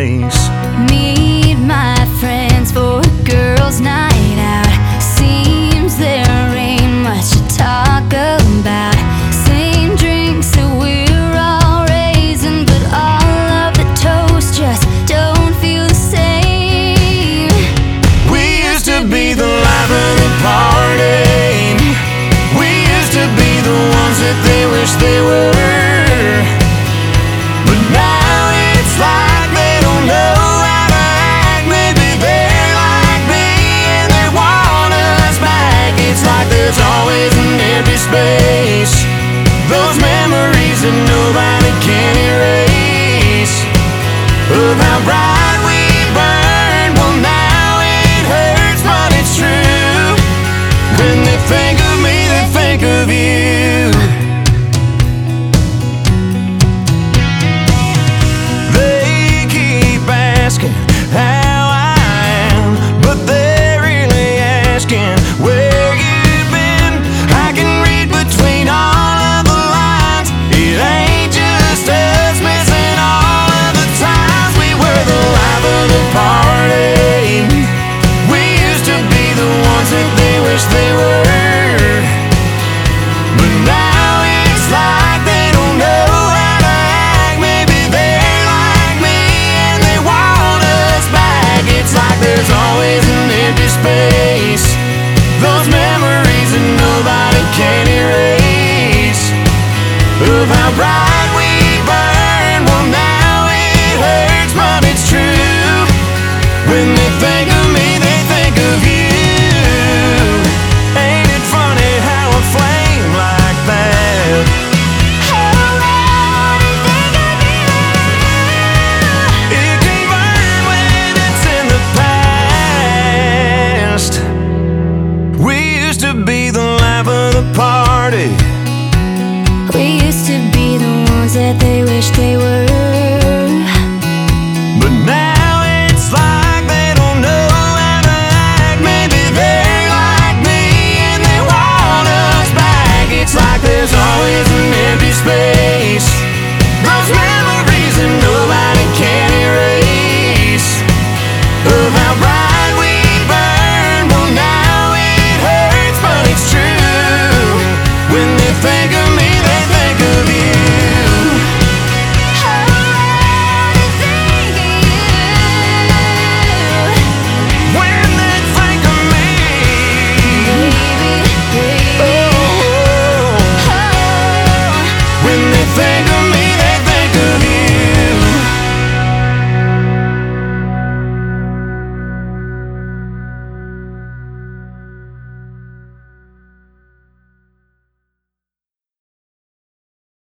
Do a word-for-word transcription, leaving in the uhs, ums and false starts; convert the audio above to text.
face. Meet my friends for a girls' night out. Seems there ain't much to talk about. Same drinks that we're all raising, but all of the toast just don't feel the same. We used to be the life of the party. We used to be the ones that they wish they were. But now it's like they don't know how to act. Maybe they're like me and they want us back. It's like there's always an empty space. Those memories that nobody can erase. Of how bright we burned. Well, now it hurts, but it's true. When they think of me, they think of you. They keep asking how I am, but they're really asking where you've been. I can read between all of the lines. It ain't just us missing all of the times we were the life of the party. We used to be the ones that they wish they were. But now it's like they don't know how to act. Maybe they're like me and they want us back. It's like there's always an empty space. Those memories that nobody can erase. Of how bright we burned. Well, now it hurts, but it's true. When they